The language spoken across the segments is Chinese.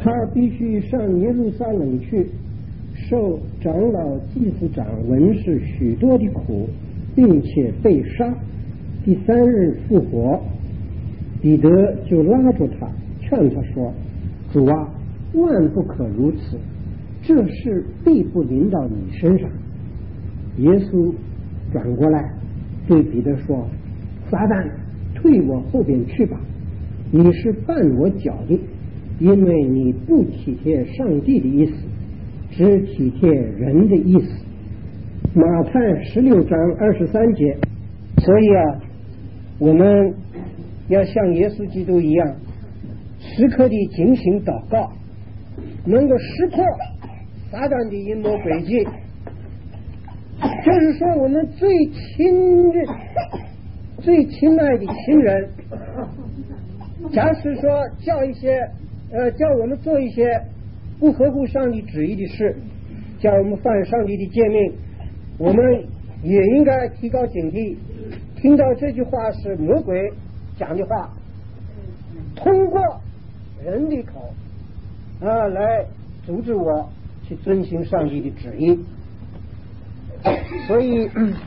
他必须上耶路撒冷去，受长老、祭司长、文士许多的苦，并且被杀，第三日复活。彼得就拉住他，劝他说：主啊，万不可如此，这事必不临到你身上。耶稣转过来对彼得说：撒旦，退我后边去吧，你是绊我脚的，因为你不体贴上帝的意思，只体贴人的意思。马太16章23节。所以啊，我们要像耶稣基督一样，时刻地警醒祷告，能够识破撒旦的阴谋诡计。就是说，我们最亲爱的亲人，假使说叫我们做一些不合乎上帝旨意的事，叫我们犯上帝的诫命，我们也应该提高警惕。听到这句话是魔鬼讲的话，通过人的口来阻止我去遵行上帝的旨意。所以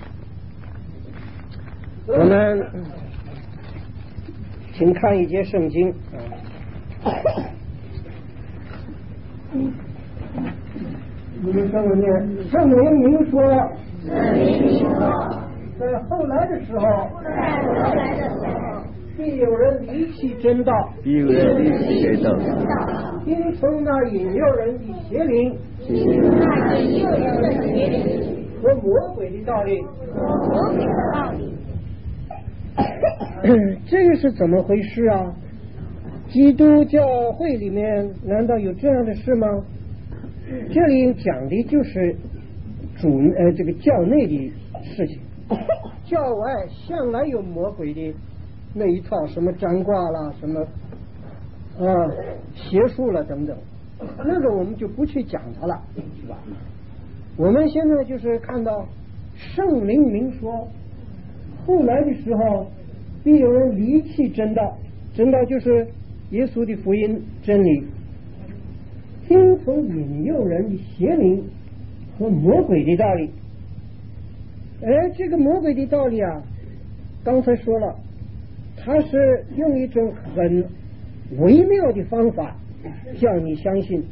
我们请看一节圣经。你们跟我念，圣灵明说，在后来的时候，必有人离弃真道，听从那引诱人的邪灵和魔鬼的道理。这个是怎么回事啊？基督教会里面难道有这样的事吗？这里讲的就是这个教内的事情，教外向来有魔鬼的那一套，什么占卦啦，什么邪术了等等，那个我们就不去讲它了，是吧？我们现在就是看到圣灵明说，后来的时候必有人离弃真道，真道就是耶稣的福音真理，听从引诱人的邪灵和魔鬼的道理。这个魔鬼的道理啊，刚才说了，他是用一种很微妙的方法叫你相信。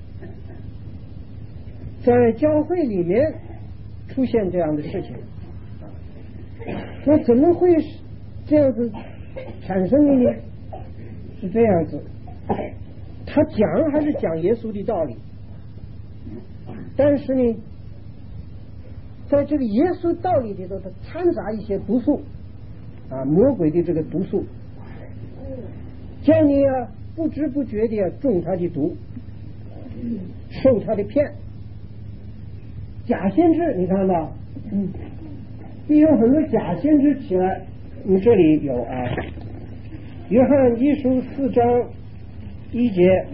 在教会里面出现这样的事情，那怎么会这样子产生的呢？是这样子，他讲还是讲耶稣的道理，但是呢，在这个耶稣道理里头，他掺杂一些毒素魔鬼的这个毒素，叫你不知不觉的中他的毒，受他的骗。假先知你看到有很多假先知起来，这里有约翰一书4章1节，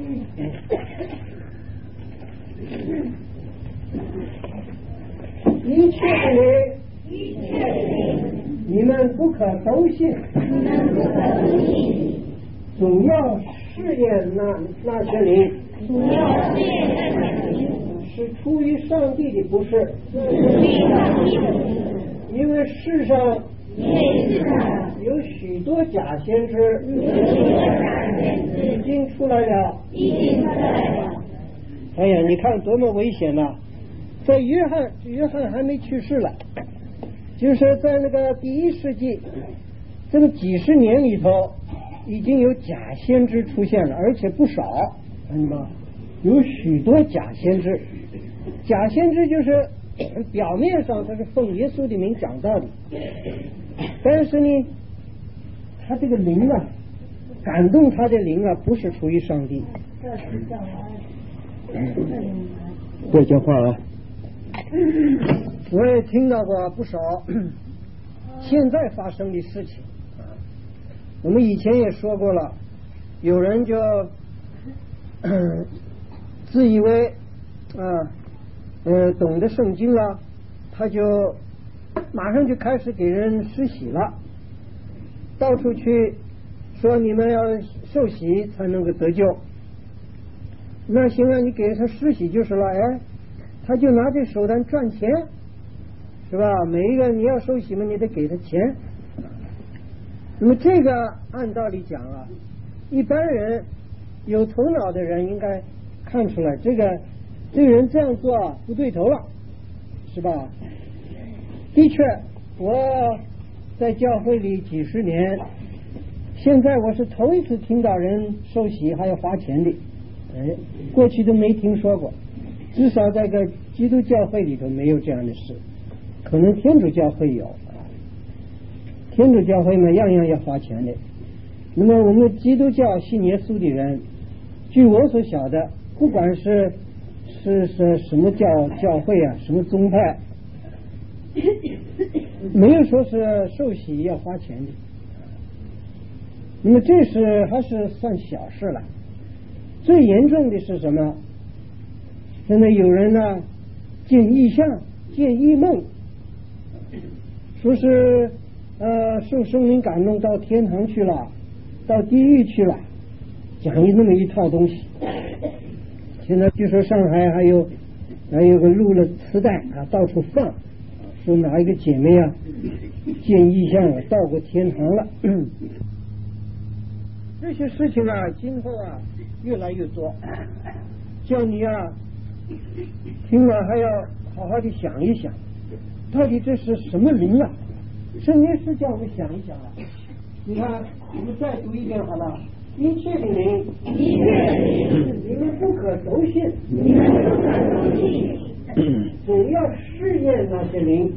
一切的灵你们不可都信，总要试验那些灵是出于上帝的，不是，因为世上有许多假先知已经出来了。哎呀，你看多么危险呐！在约翰还没去世了，就是在那个第1世纪这个几十年里头，已经有假先知出现了，而且不少，看见吗？有许多假先知。假先知就是表面上他是奉耶稣的名讲道理，但是呢，他这个灵感动他的灵不是出于上帝。这句话我也听到过不少现在发生的事情。我们以前也说过了，有人就自以为懂得圣经了，他就马上就开始给人施洗了，到处去说你们要受洗才能够得救。 那行了，你给他施洗就是了，哎，他就拿这手段赚钱，是吧？每一个你要受洗嘛，你得给他钱。那么这个按道理讲啊，一般人有头脑的人应该看出来，这个人这样做不对头了，是吧？的确，我在教会里几十年，现在我是头一次听到人受洗还要花钱的，哎，过去都没听说过，至少在个基督教会里头没有这样的事，可能天主教会有，天主教会呢样样要花钱的。那么我们基督教信耶稣的人，据我所晓得，不管是什么教会啊，什么宗派，没有说是受洗要花钱的。那么这是还是算小事了，最严重的是什么？现在有人呢见异象、见异梦，说是受圣灵感动到天堂去了，到地狱去了，讲那么一套东西。现在据说上海还有个录了磁带啊，到处放，说哪一个姐妹啊见异象了，到过天堂了。这些事情啊，今后啊越来越多，叫你啊听了还要好好的想一想，到底这是什么灵啊？圣经是叫我们想一想啊。你看，我们再读一遍好了。一切的灵，你们不可都信，总要试验那些灵，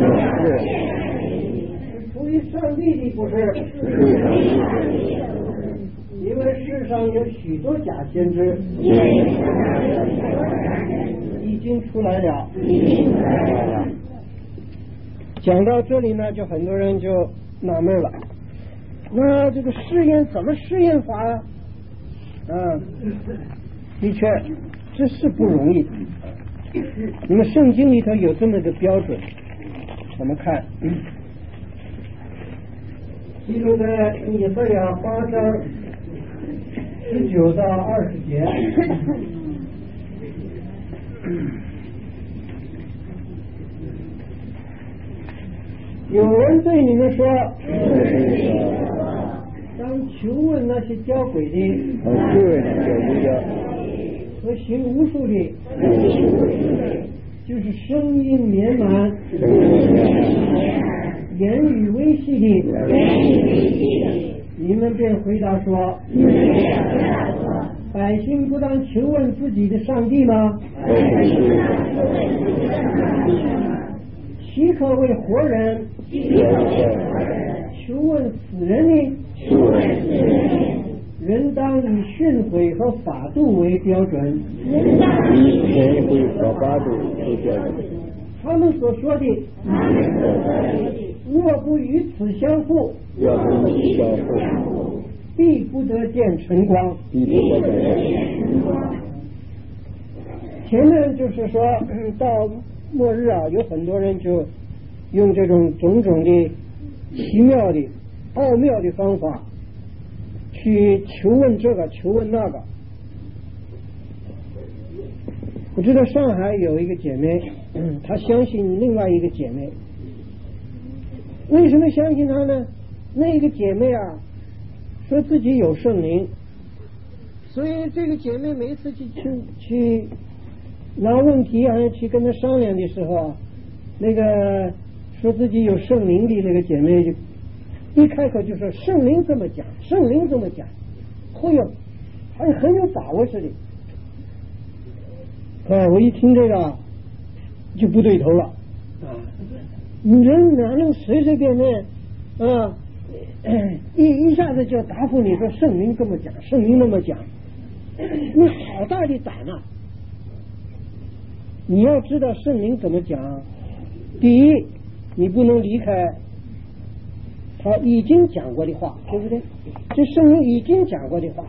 是出于上帝的，不是？因为世上有许多假先知，已经出来了。讲到这里呢，就很多人就纳闷了。那这个试验怎么试验法啊？的确这是不容易。那么圣经里头有这么个标准，我们看记录在以赛亚8章19到20节。有人对你们说，当求问那些交鬼的和行巫术的，就是声音绵满、言语微细的，你们便回答说，百姓不当求问自己的上帝吗？岂可为活人求问死人呢？人当以训诲和法度为标准。他们所说的，若不与此相符，必不得见晨光。前面就是说到末日啊，有很多人就用这种种种的奇妙的奥妙的方法去求问这个求问那个。我知道上海有一个姐妹，她相信另外一个姐妹。为什么相信她呢？那个姐妹啊说自己有圣灵，所以这个姐妹每次去拿问题还是去跟她商量的时候啊，那个说自己有圣灵的那个姐妹就一开口就说圣灵这么讲，圣灵这么讲，会有还很有把握似的。我一听这个就不对头了啊！人哪能随随便便一下子就答复你说圣灵这么讲，圣灵那么讲，你好大的胆啊！你要知道圣灵怎么讲，第一，你不能离开他已经讲过的话，对不对？这圣灵已经讲过的话，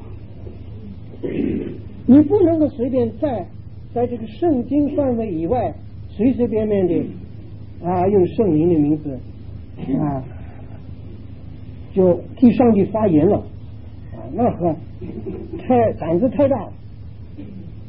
你不能够随便在这个圣经范围以外随随便便的用圣灵的名字就替上帝发言了那胆子太大了。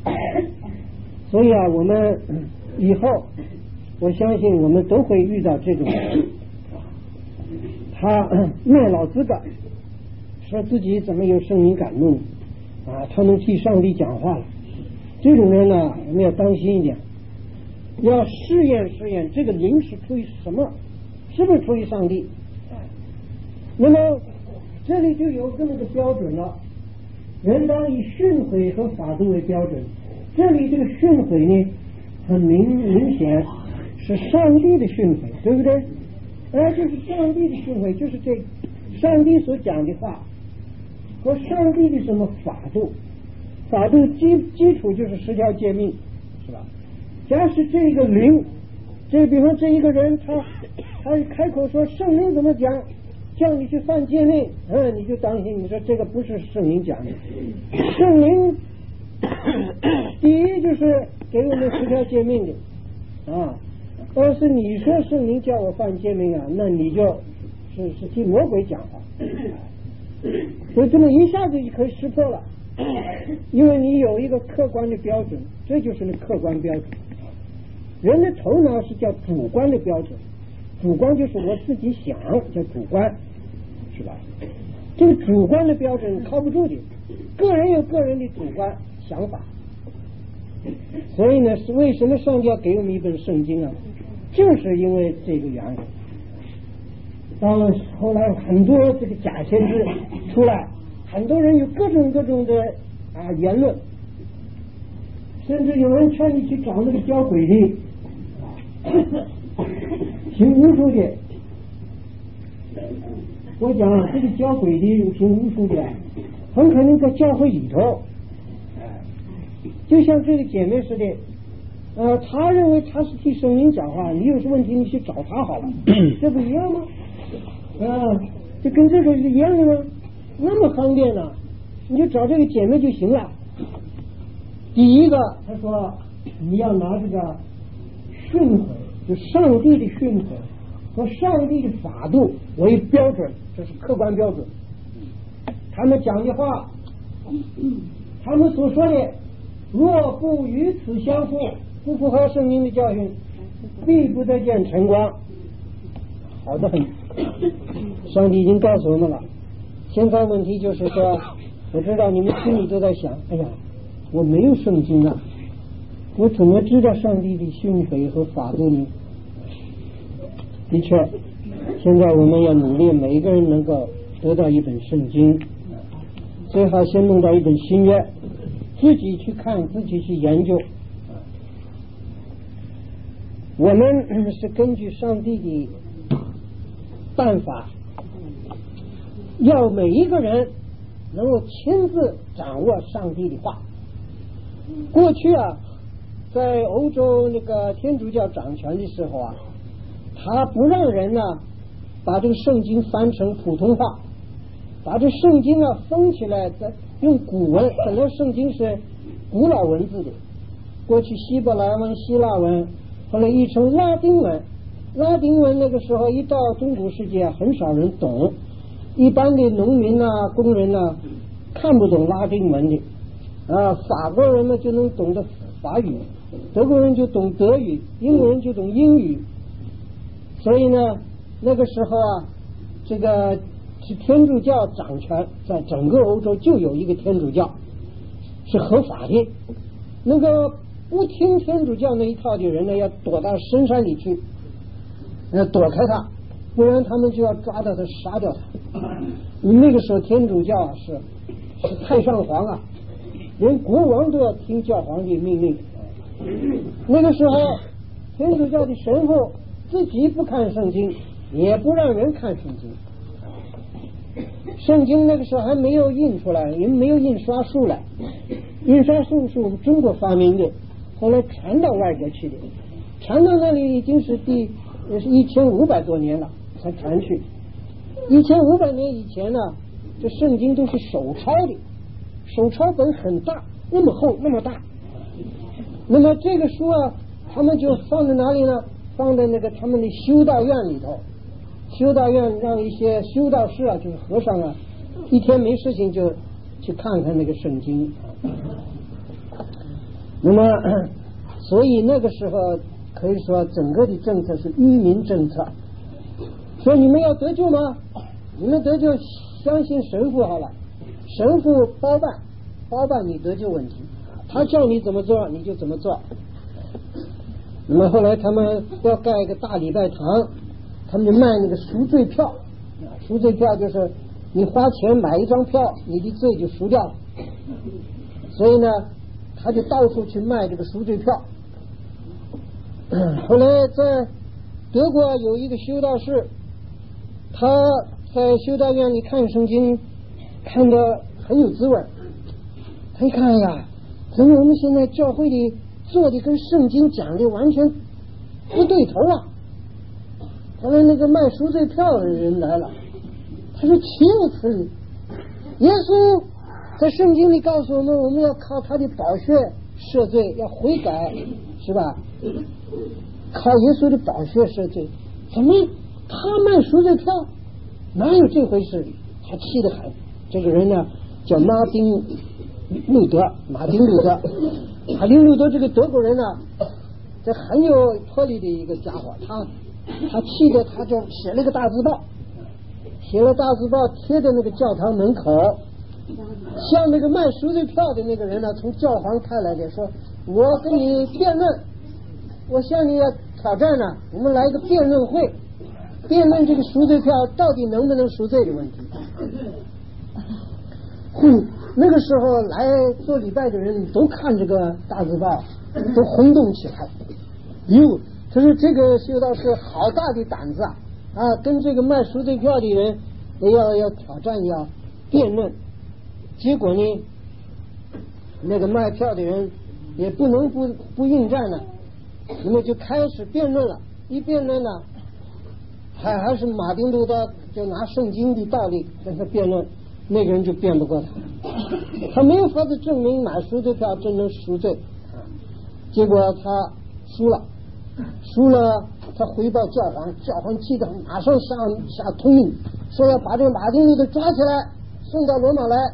所以啊，我们以后我相信我们都会遇到这种人，他卖老资格，说自己怎么有圣灵感动啊，他能替上帝讲话了。这种人呢，我们要当心一点，要试验试验这个灵是出于什么，是不是出于上帝？那么这里就有这么个标准了，人当以训诲和法度为标准。这里这个训诲呢，很明显是上帝的训诲，对不对？就是上帝的训诲，就是这上帝所讲的话和上帝的什么法度。法度基础就是10条诫命，是吧？假使这个灵，这比方这一个人他开口说圣灵怎么讲，叫你去犯诫命，你就当心，你说这个不是圣灵讲的。圣灵第一就是给我们10条诫命的啊，要是你说圣灵叫我犯诫命啊，那你就是替魔鬼讲话，所以这么一下子就可以识破了。因为你有一个客观的标准，这就是那客观标准。人的头脑是叫主观的标准，主观就是我自己想，叫主观，是吧？这个主观的标准靠不住的，个人有个人的主观想法。所以呢，是为什么上帝要给我们一本圣经啊？就是因为这个原因。到了后来很多这个假先知出来，很多人有各种的言论，甚至有人劝你去找那个教鬼的，行巫术的。我讲这个教鬼的行巫术的，很可能在教会里头，就像这个姐妹似的，他认为他是替圣灵讲话，你有什么问题你去找他好了，这不一样吗？就跟这个是一样的吗？那么方便呢，你就找这个姐妹就行了。第一个，他说你要拿这个训诲，就上帝的训诲和上帝的法度为标准，这是客观标准。他们讲的话，他们所说的，若不与此相符，不符合圣经的教训，必不得见晨光。好的很，上帝已经告诉我们了。现在问题就是说，我知道你们心里都在想，哎呀，我没有圣经啊，我怎么知道上帝的训诲和法度呢？的确，现在我们要努力，每一个人能够得到一本圣经，最好先弄到一本新约，自己去看，自己去研究。我们是根据上帝的办法，要每一个人能够亲自掌握上帝的话。过去啊，在欧洲那个天主教掌权的时候啊，他不让人呢把这个圣经翻成普通话，把这圣经啊封起来，用古文，本来圣经是古老文字的，过去希伯来文、希腊文，后来译成拉丁文。拉丁文那个时候一到中古世界很少人懂，一般的农民啊、工人啊看不懂拉丁文的法国人呢就能懂得法语，德国人就懂德语，英国人就懂英语。所以呢，那个时候啊，这个是天主教掌权，在整个欧洲就有一个天主教是合法的。那个不听天主教那一套的人呢，要躲到深山里去，躲开他，不然他们就要抓到他杀掉他。那个时候天主教是太上皇啊，连国王都要听教皇的命令。那个时候天主教的神父自己不看圣经，也不让人看圣经。圣经那个时候还没有印出来，也没有印刷术来，印刷术是我们中国发明的，后来传到外国去的，传到那里已经是也是1500多年了才传去。1500年以前呢，这圣经都是手抄的，手抄本很大，那么厚那么大。那么这个书啊，他们就放在哪里呢？放在那个他们的修道院里头。修道院让一些修道士啊，就是和尚啊，一天没事情就去看看那个圣经。 那么所以那个时候可以说整个的政策是愚民政策，说你们要得救吗？你们得救相信神父好了，神父包办你得救问题，他叫你怎么做你就怎么做。那么后来他们要盖一个大礼拜堂，他们就卖那个赎罪票，赎罪票就是你花钱买一张票，你的罪就赎掉了。所以呢他就到处去卖这个赎罪票。后来在德国有一个修道士，他在修道院里看圣经看得很有滋味，他一看呀，怎么我们现在教会里做的跟圣经讲的完全不对头啊。后来那个卖赎罪票的人来了，他说岂有此理，耶稣在圣经里告诉我们，我们要靠他的宝血赦罪，要悔改，是吧？靠耶稣的宝血赦罪，怎么他卖赎罪票？哪有这回事？他气得很。这个人呢叫马丁路德。马丁路德这个德国人呢，这很有魄力的一个家伙，他气得他就写了个大字报，贴在那个教堂门口，向那个卖赎罪票的那个人呢从教皇派来的，说我跟你辩论，我向你要挑战呢，我们来一个辩论会，辩论这个赎罪票到底能不能赎罪的问题。那个时候来做礼拜的人都看这个大字报，都轰动起来。哟，他说这个修道士好大的胆子啊，跟这个卖赎罪票的人要挑战，要辩论。结果呢，那个卖票的人也不能不应战了，那么就开始辩论了。一辩论呢，还是马丁路德就拿圣经的道理跟他辩论，那个人就辩不过他没有法子证明买赎罪票真能赎罪，结果他输了，他回报教皇气得马上下通令，说要把这个马丁路德抓起来送到罗马来。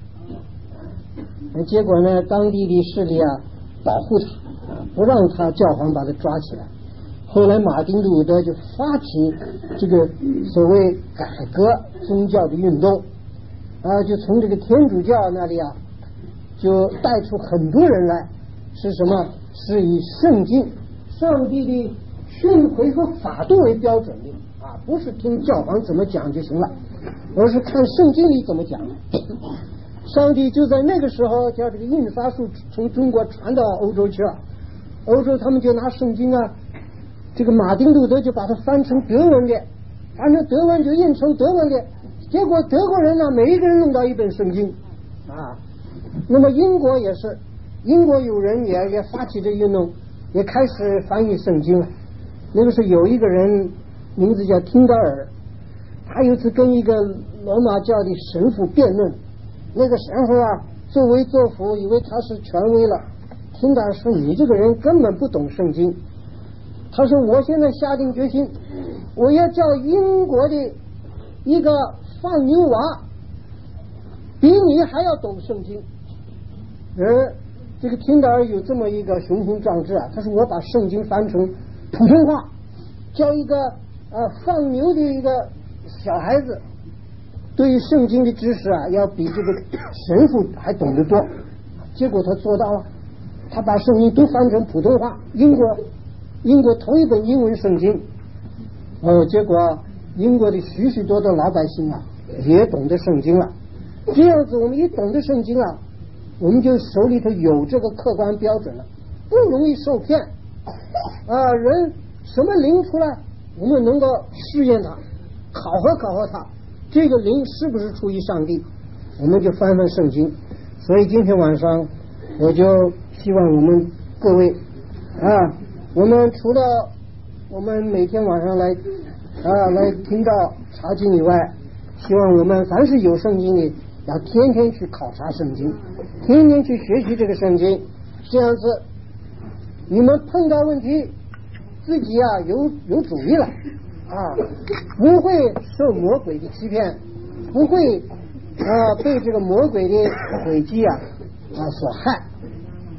结果呢，当地的势力保护他，不让他教皇把他抓起来。后来马丁路德就发起这个所谓改革宗教的运动就从这个天主教那里就带出很多人来，是什么？是以圣经上帝的训诲和法度为标准的不是听教皇怎么讲就行了，而是看圣经里怎么讲。上帝就在那个时候叫这个印刷术从中国传到欧洲去了，欧洲他们就拿圣经这个马丁路德就把它翻成德文的，翻成德文就印成德文的，结果德国人呢每一个人弄到一本圣经那么英国也是，英国有人也发起这运动，也开始翻译圣经了。那个是有一个人名字叫汀德尔，他有一次跟一个罗马教的神父辩论，那个神父作威作福，以为他是权威了。汀德尔说你这个人根本不懂圣经，他说我现在下定决心，我要叫英国的一个放牛娃比你还要懂圣经。而这个汀德尔有这么一个雄心壮志他说我把圣经翻成普通话，叫一个放牛的一个小孩子对于圣经的知识要比这个神父还懂得多。结果他做到了，他把圣经都翻成普通话，英国头一本英文圣经结果英国的许许多多老百姓也懂得圣经了。这样子我们一懂得圣经我们就手里头有这个客观标准了，不容易受骗人什么灵出来我们能够试验它，考核它，这个灵是不是出于上帝，我们就翻翻圣经。所以今天晚上我就希望我们各位我们除了我们每天晚上来听到查经以外，希望我们凡是有圣经的要天天去考察圣经，天天去学习这个圣经，这样子你们碰到问题自己有主意了不会受魔鬼的欺骗，不会被这个魔鬼的诡计所害。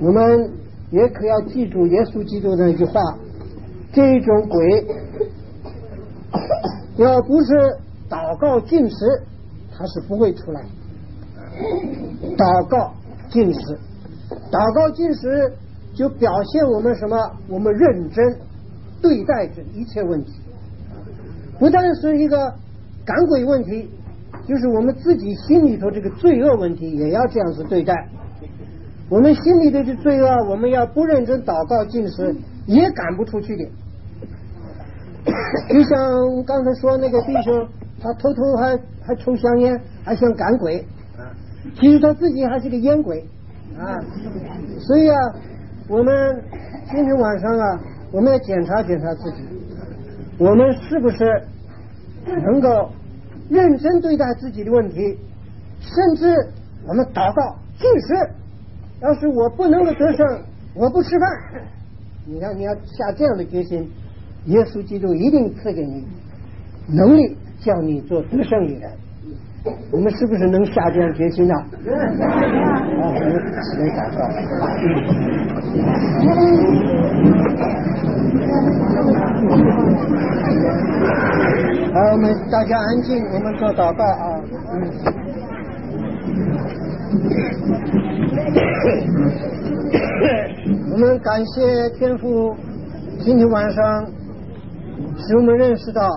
我们也可要记住耶稣基督的那句话，这种鬼要不是祷告禁食，它是不会出来。祷告禁食，祷告禁食就表现我们什么？我们认真对待这一切问题，不但是一个赶鬼问题，就是我们自己心里头这个罪恶问题也要这样子对待。我们心里的这罪恶，我们要不认真祷告禁食也赶不出去的。就像刚才说那个弟兄，他偷偷还抽香烟，还想赶鬼，其实他自己还是个烟鬼啊。所以啊，我们今天晚上啊，我们要检查检查自己，我们是不是能够认真对待自己的问题，甚至我们祷告禁食，要是我不能够得胜，我不吃饭，你看你要下这样的决心，耶稣基督一定赐给你能力，叫你做得胜的人。我们是不是能下这样决心呢？好，我们起来祷告。好，我们大家安静，我们做祷告啊。我们感谢天父，今天晚上使我们认识到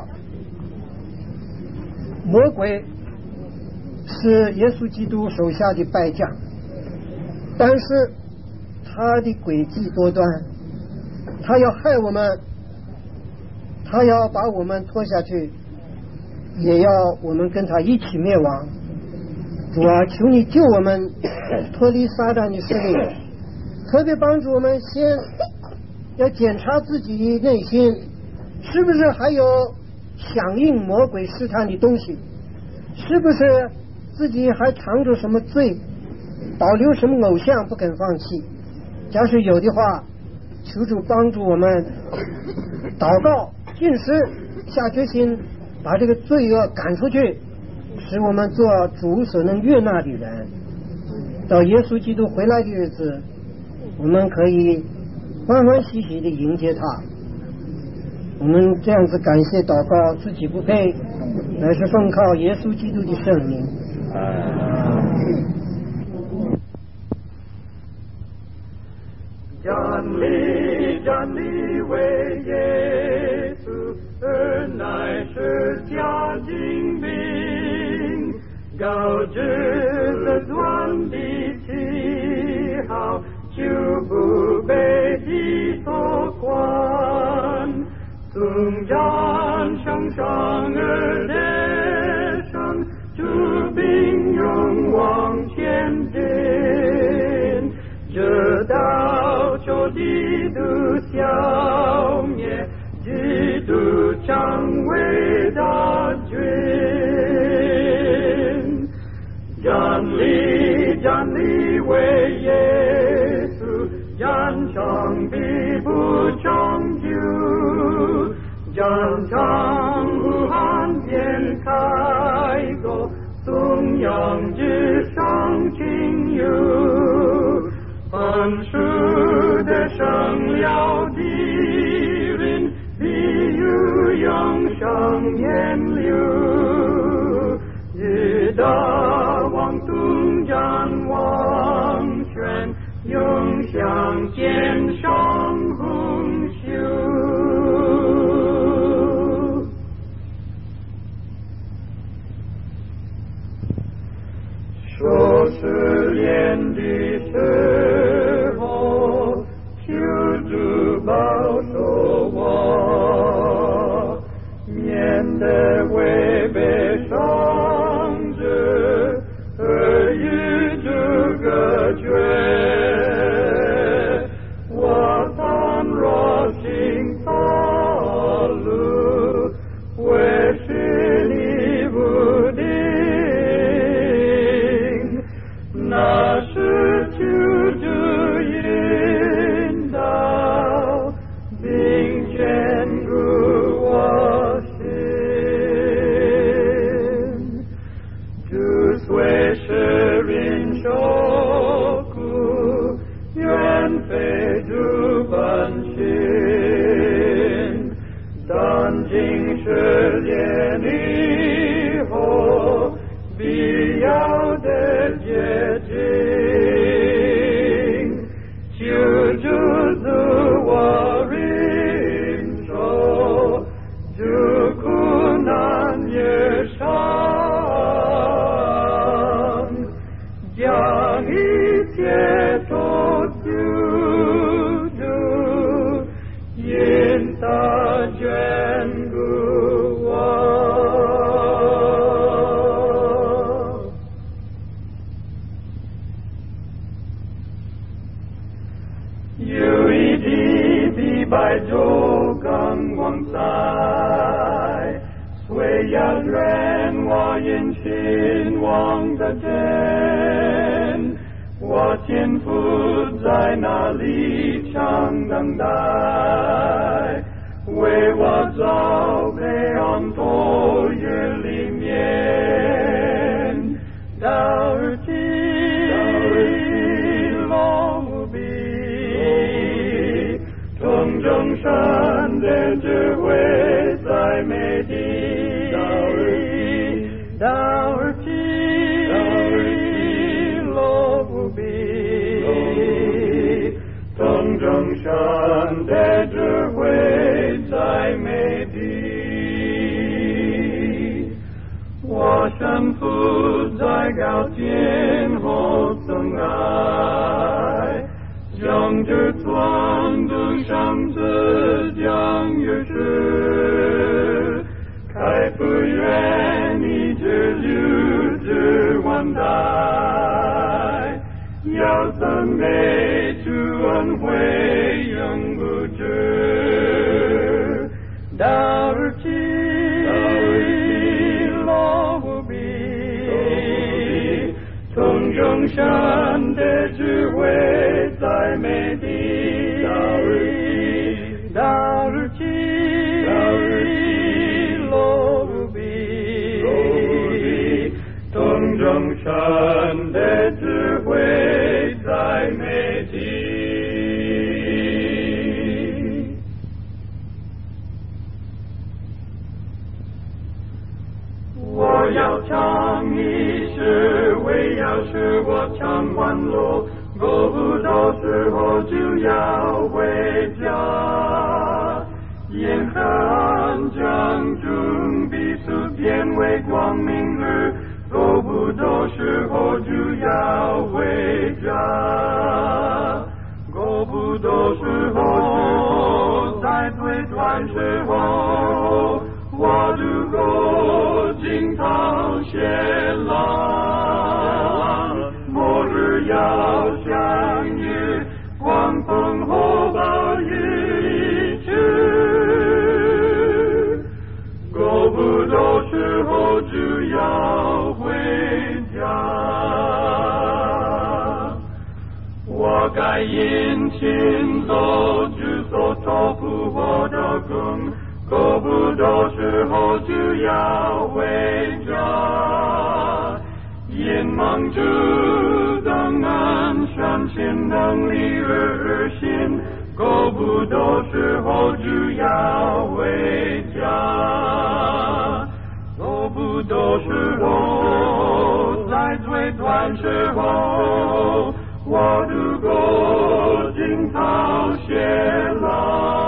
魔鬼是耶稣基督手下的败将，但是他的诡计多端，他要害我们，他要把我们拖下去，也要我们跟他一起灭亡。主啊，求你救我们脱离撒旦的势力，特别帮助我们先要检查自己的内心，是不是还有响应魔鬼试探的东西，是不是自己还藏着什么罪，保留什么偶像不肯放弃。假使有的话，求主帮助我们祷告禁食，下决心把这个罪恶赶出去，使我们做主所能悦纳的人。到耶稣基督回来的日子，我们可以欢欢喜喜地迎接他。我们这样子感谢祷告，自己不配，乃是奉靠耶稣基督的圣名。 站立为耶稣，而乃是家精兵，高举了团的旗号，就不被敌所管。纵然上而得胜，诸兵勇往前进，直到求敌都消灭，基督将为大军。站立为耶稣，战场必不长久，战场呼喊遍开沟，颂扬之上情有，凡属的胜了敌人，必有永生源流，直到往东展望权，永向肩上红袖。说是连的时候，求主保守我，免得违背上旨，而与主隔绝。我倘若行错路，为是你不定，那是求主引导，并眷顾我心。 愿我因信望得见，我天父在那里常等待，为我造黑暗多日里面，到日起落无比，从众生的智慧在美地，到日起落无比，从众生的智慧在美地。我身负在高天后曾爱，将这团的上子将越是，开不愿你之流之万代，要赞美主恩惠永不止，到日起落无比，从众生的智慧在美地，到日起落无比，从众生的智慧在美地。我要唱一诗，为要使我常欢乐，过不到时候就要回家。严寒将准必速变为光明日，过不到时候就要回家。过不到时候，在最短时候，我如果惊涛血浪，末日要相遇，狂风后暴雨一去，过不到时候就要回家。我该殷勤做主所托付我的工，过不到时候就要回家。眼望主当安相信能力而行，过不到时候就要回家。过不到时候，在最短时候，我如果惊涛血浪。